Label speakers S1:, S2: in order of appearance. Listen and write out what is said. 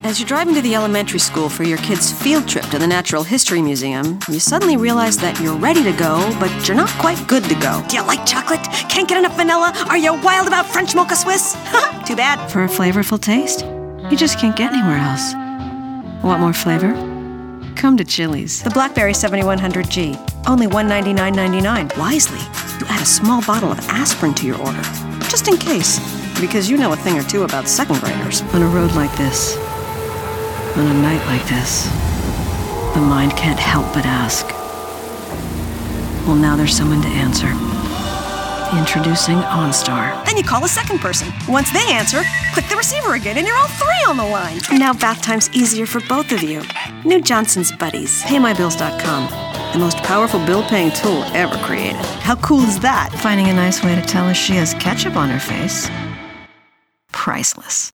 S1: As you're driving to the elementary school for your kid's field trip to the Natural History Museum, you suddenly realize that you're ready to go, but you're not quite good to go.
S2: Do you like chocolate? Can't get enough vanilla? Are you wild about French mocha Swiss? Too bad.
S1: For a flavorful taste, you just can't get anywhere else. Want more flavor? Come to Chili's.
S2: The Blackberry 7100G, only $199.99.
S1: Wisely, you add a small bottle of aspirin to your order, just in case, because you know a thing or two about second graders. On a road like this, on a night like this, the mind can't help but ask. Well, now there's someone to answer. Introducing OnStar.
S2: Then you call a second person. Once they answer, click the receiver again, and you're all three on the line.
S1: And now bath time's easier for both of you. New Johnson's Buddies. PayMyBills.com. The most powerful bill-paying tool ever created. How cool is that? Finding a nice way to tell us she has ketchup on her face. Priceless.